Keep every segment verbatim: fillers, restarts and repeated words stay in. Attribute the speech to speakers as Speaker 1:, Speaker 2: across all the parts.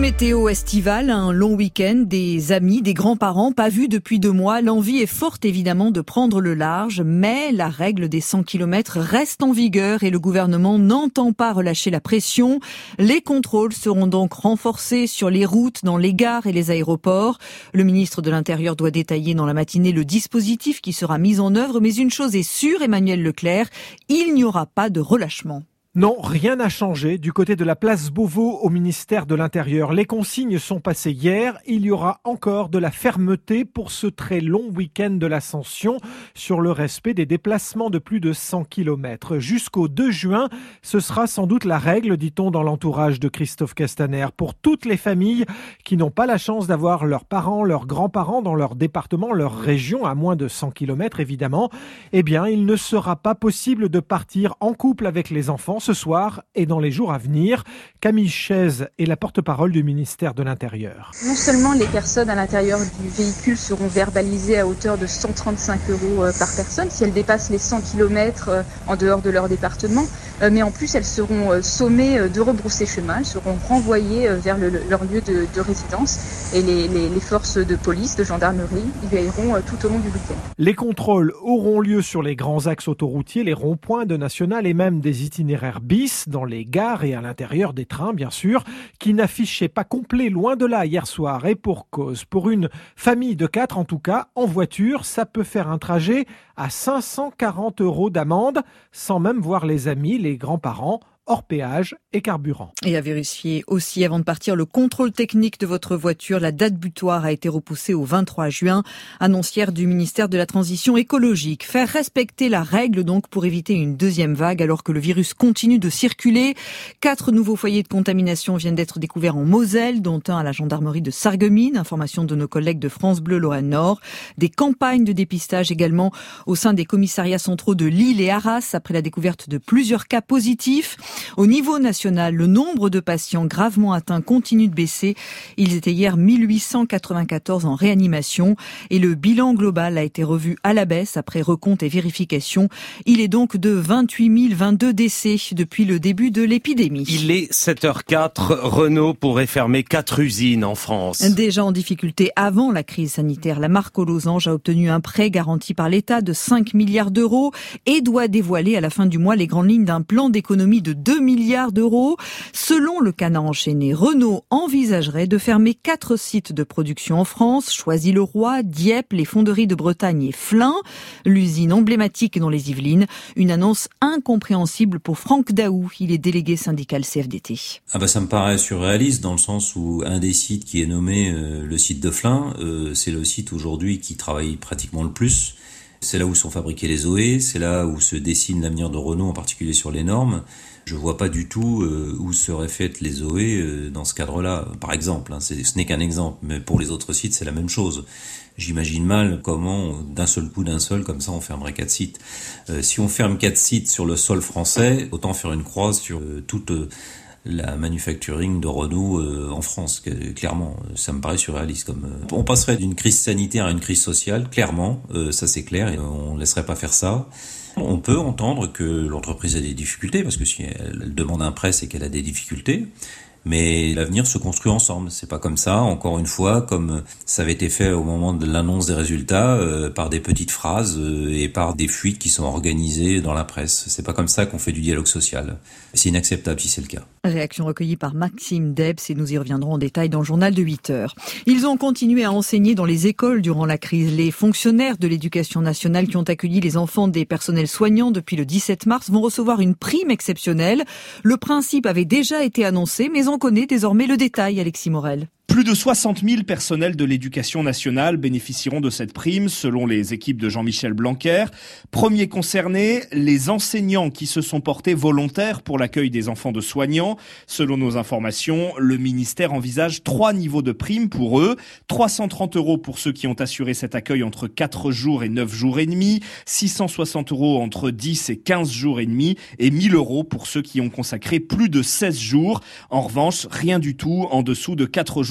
Speaker 1: Météo estivale, un long week-end, des amis, des grands-parents pas vus depuis deux mois. L'envie est forte évidemment de prendre le large, mais la règle des cent kilomètres reste en vigueur et le gouvernement n'entend pas relâcher la pression. Les contrôles seront donc renforcés sur les routes, dans les gares et les aéroports. Le ministre de l'Intérieur doit détailler dans la matinée le dispositif qui sera mis en œuvre, mais une chose est sûre, Emmanuel Leclerc, il n'y aura pas de relâchement.
Speaker 2: Non, rien n'a changé du côté de la place Beauvau au ministère de l'Intérieur. Les consignes sont passées hier. Il y aura encore de la fermeté pour ce très long week-end de l'Ascension sur le respect des déplacements de plus de cent kilomètres. Jusqu'au deux juin, ce sera sans doute la règle, dit-on dans l'entourage de Christophe Castaner, pour toutes les familles qui n'ont pas la chance d'avoir leurs parents, leurs grands-parents dans leur département, leur région, à moins de cent kilomètres évidemment. Eh bien, il ne sera pas possible de partir en couple avec les enfants ce soir et dans les jours à venir. Camille Chaise est la porte-parole du ministère de l'Intérieur.
Speaker 3: Non seulement les personnes à l'intérieur du véhicule seront verbalisées à hauteur de cent trente-cinq euros par personne si elles dépassent les cent kilomètres en dehors de leur département, mais en plus elles seront sommées de rebrousser chemin, elles seront renvoyées vers le, leur lieu de, de résidence et les, les, les forces de police, de gendarmerie y veilleront tout au long du week-end.
Speaker 2: Les contrôles auront lieu sur les grands axes autoroutiers, les ronds-points de nationales et même des itinéraires bis dans les gares et à l'intérieur des trains, bien sûr, qui n'affichaient pas complet loin de là hier soir. Et pour cause, pour une famille de quatre en tout cas, en voiture, ça peut faire un trajet à cinq cent quarante euros d'amende, sans même voir les amis, les grands-parents, hors péage et carburant.
Speaker 1: Et à vérifier aussi avant de partir le contrôle technique de votre voiture. La date butoir a été repoussée au vingt-trois juin, annonce hier du ministère de la Transition écologique. Faire respecter la règle donc pour éviter une deuxième vague alors que le virus continue de circuler. Quatre nouveaux foyers de contamination viennent d'être découverts en Moselle, dont un à la gendarmerie de Sarreguemines. Information de nos collègues de France Bleu Lorraine Nord. Des campagnes de dépistage également au sein des commissariats centraux de Lille et Arras après la découverte de plusieurs cas positifs. Au niveau national, le nombre de patients gravement atteints continue de baisser. Ils étaient hier mille huit cent quatre-vingt-quatorze en réanimation et le bilan global a été revu à la baisse après recompte et vérification. Il est donc de vingt-huit mille vingt-deux décès depuis le début de l'épidémie.
Speaker 4: Il est sept heures quatre. Renault pourrait fermer quatre usines en France.
Speaker 1: Déjà en difficulté avant la crise sanitaire, la marque aux losanges a obtenu un prêt garanti par l'État de cinq milliards d'euros et doit dévoiler à la fin du mois les grandes lignes d'un plan d'économie de deux milliards d'euros. Selon le Canard enchaîné, Renault envisagerait de fermer quatre sites de production en France, Choisy-le-Roi, Dieppe, les fonderies de Bretagne et Flins, l'usine emblématique dans les Yvelines. Une annonce incompréhensible pour Franck Daou, il est délégué syndical C F D T.
Speaker 5: Ah bah ça me paraît surréaliste dans le sens où un des sites qui est nommé euh, le site de Flins, euh, c'est le site aujourd'hui qui travaille pratiquement le plus. C'est là où sont fabriqués les O E, c'est là où se dessine l'avenir de Renault, en particulier sur les normes. Je vois pas du tout euh, où seraient faites les O E euh, dans ce cadre-là, par exemple. Hein, c'est, ce n'est qu'un exemple, mais pour les autres sites, c'est la même chose. J'imagine mal comment, d'un seul coup, d'un seul, comme ça, on fermerait quatre sites. Euh, si on ferme quatre sites sur le sol français, autant faire une croix sur euh, toute euh, la manufacturing de Renault euh, en France. Que, clairement, ça me paraît surréaliste. Comme euh, on passerait d'une crise sanitaire à une crise sociale, clairement, euh, ça c'est clair, et on ne laisserait pas faire ça. On peut entendre que l'entreprise a des difficultés, parce que si elle demande un prêt, c'est qu'elle a des difficultés. Mais l'avenir se construit ensemble. C'est pas comme ça, encore une fois, comme ça avait été fait au moment de l'annonce des résultats, euh, par des petites phrases euh, et par des fuites qui sont organisées dans la presse. C'est pas comme ça qu'on fait du dialogue social. C'est inacceptable si c'est le cas.
Speaker 1: Réaction recueillie par Maxime Debs et nous y reviendrons en détail dans le journal de huit heures. Ils ont continué à enseigner dans les écoles durant la crise. Les fonctionnaires de l'éducation nationale qui ont accueilli les enfants des personnels soignants depuis le dix-sept mars vont recevoir une prime exceptionnelle. Le principe avait déjà été annoncé, mais on connaît désormais le détail, Alexis Morel.
Speaker 6: Plus de soixante mille personnels de l'éducation nationale bénéficieront de cette prime, selon les équipes de Jean-Michel Blanquer. Premiers concernés, les enseignants qui se sont portés volontaires pour l'accueil des enfants de soignants. Selon nos informations, le ministère envisage trois niveaux de prime pour eux. trois cent trente euros pour ceux qui ont assuré cet accueil entre quatre jours et neuf jours et demi, six cent soixante euros entre dix et quinze jours et demi et mille euros pour ceux qui ont consacré plus de seize jours. En revanche, rien du tout en dessous de quatre jours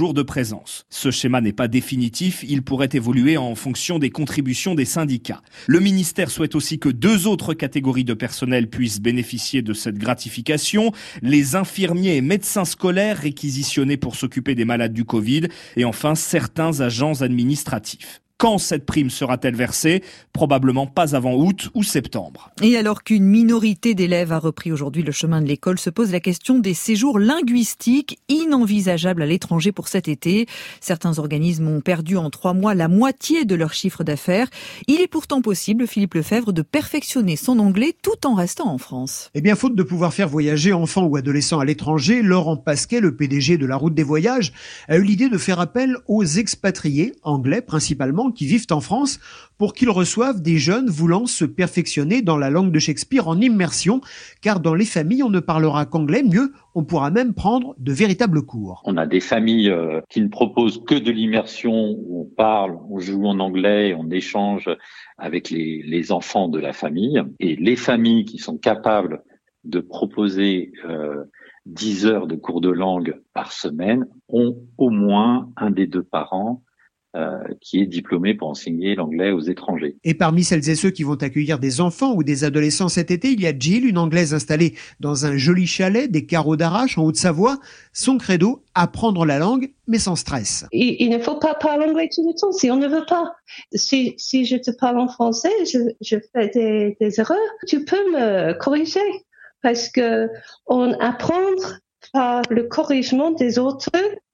Speaker 6: jours de présence. Ce schéma n'est pas définitif, il pourrait évoluer en fonction des contributions des syndicats. Le ministère souhaite aussi que deux autres catégories de personnel puissent bénéficier de cette gratification, les infirmiers et médecins scolaires réquisitionnés pour s'occuper des malades du Covid et enfin certains agents administratifs. Quand cette prime sera-t-elle versée ? Probablement pas avant août ou septembre.
Speaker 1: Et alors qu'une minorité d'élèves a repris aujourd'hui le chemin de l'école, se pose la question des séjours linguistiques inenvisageables à l'étranger pour cet été. Certains organismes ont perdu en trois mois la moitié de leur chiffre d'affaires. Il est pourtant possible, Philippe Lefebvre, de perfectionner son anglais tout en restant en France.
Speaker 7: Eh bien, faute de pouvoir faire voyager enfants ou adolescents à l'étranger, Laurent Pasquet, le P D G de la Route des Voyages, a eu l'idée de faire appel aux expatriés, anglais principalement, qui vivent en France, pour qu'ils reçoivent des jeunes voulant se perfectionner dans la langue de Shakespeare en immersion, car dans les familles, on ne parlera qu'anglais. Mieux, on pourra même prendre de véritables cours.
Speaker 8: On a des familles euh, qui ne proposent que de l'immersion, où on parle, on joue en anglais, on échange avec les, les enfants de la famille. Et les familles qui sont capables de proposer euh, dix heures de cours de langue par semaine ont au moins un des deux parents Euh, qui est diplômé pour enseigner l'anglais aux étrangers.
Speaker 7: Et parmi celles et ceux qui vont accueillir des enfants ou des adolescents cet été, il y a Jill, une Anglaise installée dans un joli chalet des Carreaux d'Arrache en Haute-Savoie. Son credo, apprendre la langue, mais sans stress.
Speaker 9: Il, il ne faut pas parler anglais tout le temps si on ne veut pas. Si, si je te parle en français, je, je fais des, des erreurs, tu peux me corriger parce que on apprend par le corrigement des autres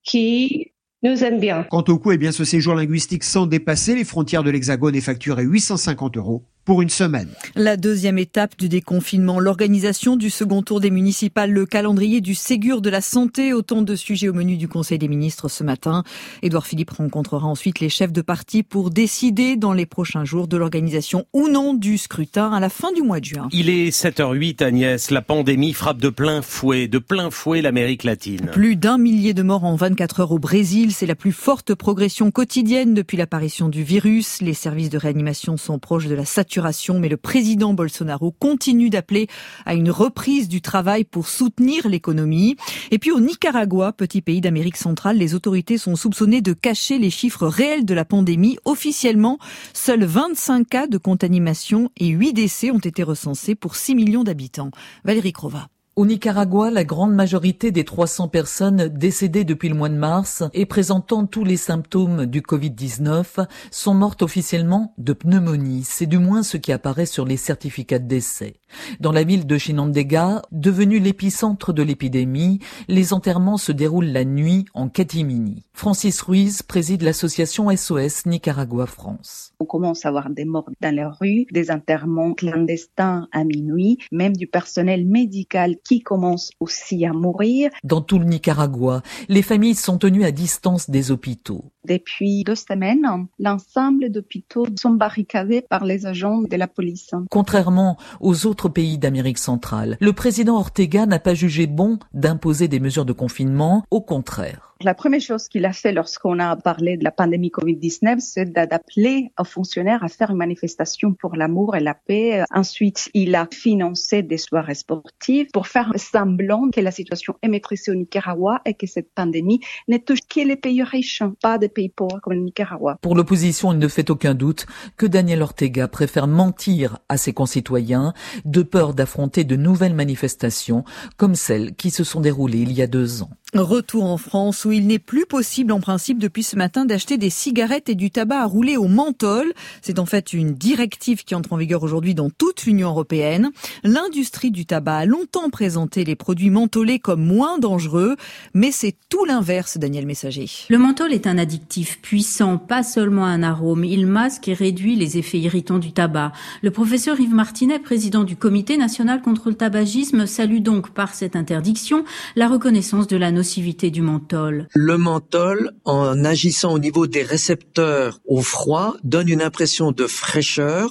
Speaker 9: qui nous aime bien.
Speaker 7: Quant au coût, eh bien, ce séjour linguistique sans dépasser les frontières de l'Hexagone est facturé huit cent cinquante euros pour une semaine.
Speaker 1: La deuxième étape du déconfinement, l'organisation du second tour des municipales, le calendrier du Ségur de la santé, autant de sujets au menu du Conseil des ministres ce matin. Édouard Philippe rencontrera ensuite les chefs de parti pour décider dans les prochains jours de l'organisation ou non du scrutin à la fin du mois de juin.
Speaker 4: Il est sept heures huit, Agnès. La pandémie frappe de plein fouet, de plein fouet l'Amérique latine.
Speaker 1: Plus d'un millier de morts en vingt-quatre heures au Brésil. C'est la plus forte progression quotidienne depuis l'apparition du virus. Les services de réanimation sont proches de la saturation, mais le président Bolsonaro continue d'appeler à une reprise du travail pour soutenir l'économie. Et puis au Nicaragua, petit pays d'Amérique centrale, les autorités sont soupçonnées de cacher les chiffres réels de la pandémie. Officiellement, seuls vingt-cinq cas de contamination et huit décès ont été recensés pour six millions d'habitants. Valérie Crova.
Speaker 10: Au Nicaragua, la grande majorité des trois cents personnes décédées depuis le mois de mars et présentant tous les symptômes du covid dix-neuf sont mortes officiellement de pneumonie. C'est du moins ce qui apparaît sur les certificats de décès. Dans la ville de Chinandega, devenue l'épicentre de l'épidémie, les enterrements se déroulent la nuit en catimini. Francis Ruiz préside l'association S O S Nicaragua France.
Speaker 11: On commence à voir des morts dans les rues, des enterrements clandestins à minuit, même du personnel médical qui commence aussi à mourir.
Speaker 10: Dans tout le Nicaragua, les familles sont tenues à distance des hôpitaux.
Speaker 11: Depuis deux semaines, l'ensemble d'hôpitaux sont barricadés par les agents de la police.
Speaker 10: Contrairement aux autres pays d'Amérique centrale, le président Ortega n'a pas jugé bon d'imposer des mesures de confinement, au contraire.
Speaker 11: La première chose qu'il a fait lorsqu'on a parlé de la pandémie covid dix-neuf, c'est d'appeler aux fonctionnaires à faire une manifestation pour l'amour et la paix. Ensuite, il a financé des soirées sportives pour faire semblant que la situation est maîtrisée au Nicaragua et que cette pandémie ne touche que les pays riches, pas des pays pauvres comme le Nicaragua.
Speaker 10: Pour l'opposition, il ne fait aucun doute que Daniel Ortega préfère mentir à ses concitoyens de peur d'affronter de nouvelles manifestations comme celles qui se sont déroulées il y a deux ans.
Speaker 1: Retour en France où il n'est plus possible en principe depuis ce matin d'acheter des cigarettes et du tabac à rouler au menthol. C'est en fait une directive qui entre en vigueur aujourd'hui dans toute l'Union européenne. L'industrie du tabac a longtemps présenté les produits mentholés comme moins dangereux, mais c'est tout l'inverse, Daniel Messager.
Speaker 12: Le menthol est un addictif puissant, pas seulement un arôme. Il masque et réduit les effets irritants du tabac. Le professeur Yves Martinet, président du Comité national contre le tabagisme, salue donc par cette interdiction la reconnaissance de la nocivité du menthol.
Speaker 13: Le menthol, en agissant au niveau des récepteurs au froid, donne une impression de fraîcheur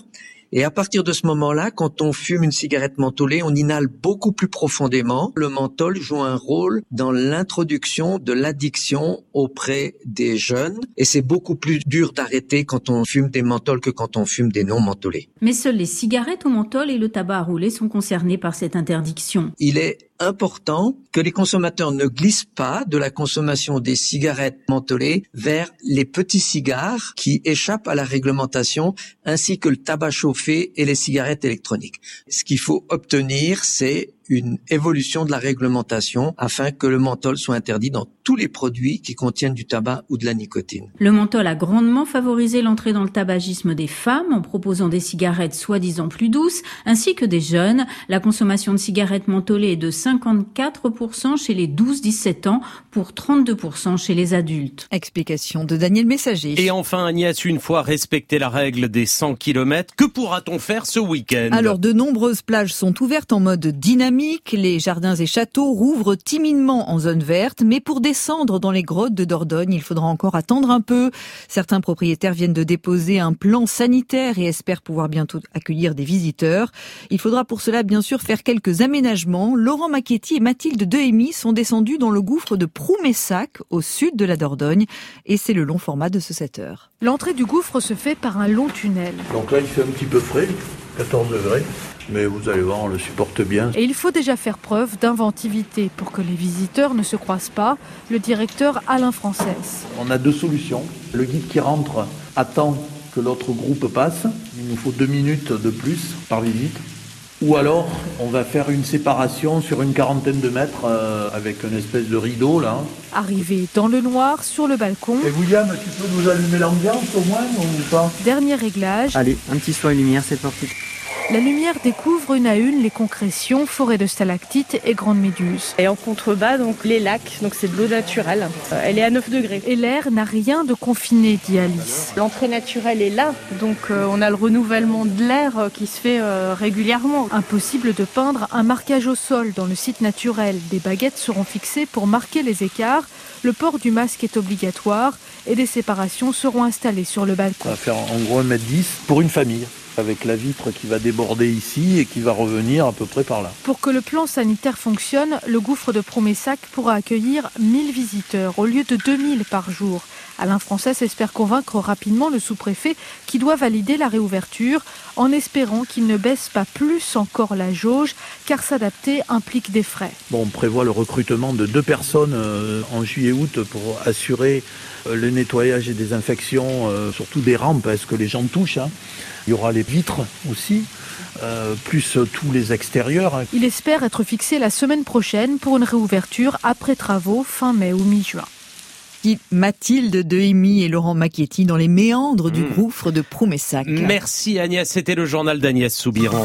Speaker 13: Et à partir de ce moment-là, quand on fume une cigarette mentholée, on inhale beaucoup plus profondément. Le menthol joue un rôle dans l'introduction de l'addiction auprès des jeunes. Et c'est beaucoup plus dur d'arrêter quand on fume des menthols que quand on fume des non mentholés.
Speaker 12: Mais seules les cigarettes au menthol et le tabac à rouler sont concernés par cette interdiction.
Speaker 13: Il est important que les consommateurs ne glissent pas de la consommation des cigarettes mentholées vers les petits cigares qui échappent à la réglementation, ainsi que le tabac chauffé et les cigarettes électroniques. Ce qu'il faut obtenir, c'est une évolution de la réglementation afin que le menthol soit interdit dans tous les produits qui contiennent du tabac ou de la nicotine.
Speaker 12: Le menthol a grandement favorisé l'entrée dans le tabagisme des femmes en proposant des cigarettes soi-disant plus douces, ainsi que des jeunes. La consommation de cigarettes mentholées est de cinquante-quatre pour cent chez les douze dix-sept ans pour trente-deux pour cent chez les adultes.
Speaker 1: Explication de Daniel Messager.
Speaker 4: Et enfin Agnès, une fois respecté la règle des cent kilomètres, que pourra-t-on faire ce week-end ?
Speaker 1: Alors de nombreuses plages sont ouvertes en mode dynamique. Les jardins et châteaux rouvrent timidement en zone verte, mais pour descendre dans les grottes de Dordogne, il faudra encore attendre un peu. Certains propriétaires viennent de déposer un plan sanitaire et espèrent pouvoir bientôt accueillir des visiteurs. Il faudra pour cela bien sûr faire quelques aménagements. Laurent Macchetti et Mathilde Dehemy sont descendus dans le gouffre de Proumessac, au sud de la Dordogne, et c'est le long format de ce sept heures.
Speaker 14: L'entrée du gouffre se fait par un long tunnel.
Speaker 15: Donc là, il fait un petit peu frais, quatorze degrés. Mais vous allez voir, on le supporte bien.
Speaker 14: Et il faut déjà faire preuve d'inventivité pour que les visiteurs ne se croisent pas. Le directeur Alain Frances.
Speaker 15: On a deux solutions. Le guide qui rentre attend que l'autre groupe passe. Il nous faut deux minutes de plus par visite. Ou alors, on va faire une séparation sur une quarantaine de mètres euh, avec une espèce de rideau là.
Speaker 14: Arrivé dans le noir, sur le balcon.
Speaker 15: Et William, tu peux nous allumer l'ambiance au moins ou pas ?
Speaker 14: Dernier réglage.
Speaker 16: Allez, un petit soin lumière, c'est parti.
Speaker 14: La lumière découvre une à une les concrétions, forêts de stalactites et grandes méduses.
Speaker 17: Et en contrebas, donc les lacs, donc c'est de l'eau naturelle. Euh, elle est à neuf degrés.
Speaker 14: Et l'air n'a rien de confiné, dit Alice.
Speaker 17: L'entrée naturelle est là, donc euh, on a le renouvellement de l'air euh, qui se fait euh, régulièrement.
Speaker 14: Impossible de peindre un marquage au sol dans le site naturel. Des baguettes seront fixées pour marquer les écarts. Le port du masque est obligatoire et des séparations seront installées sur le balcon.
Speaker 15: On va faire en gros un mètre dix pour une famille, avec la vitre qui va déborder ici et qui va revenir à peu près par là.
Speaker 14: Pour que le plan sanitaire fonctionne, le gouffre de Proumessac pourra accueillir mille visiteurs au lieu de deux mille par jour. Alain Frances espère convaincre rapidement le sous-préfet qui doit valider la réouverture en espérant qu'il ne baisse pas plus encore la jauge car s'adapter implique des frais.
Speaker 15: Bon, on prévoit le recrutement de deux personnes euh, en juillet-août pour assurer euh, le nettoyage et désinfection, euh, surtout des rampes, parce que les gens touchent. Hein. Il y aura les vitres aussi, euh, plus tous les extérieurs.
Speaker 14: Il espère être fixé la semaine prochaine pour une réouverture après travaux fin mai ou mi-juin.
Speaker 1: Mathilde Dehemy et Laurent Macchetti dans les méandres du mmh. gouffre de Proumessac.
Speaker 4: Merci Agnès, c'était le journal d'Agnès Soubiran.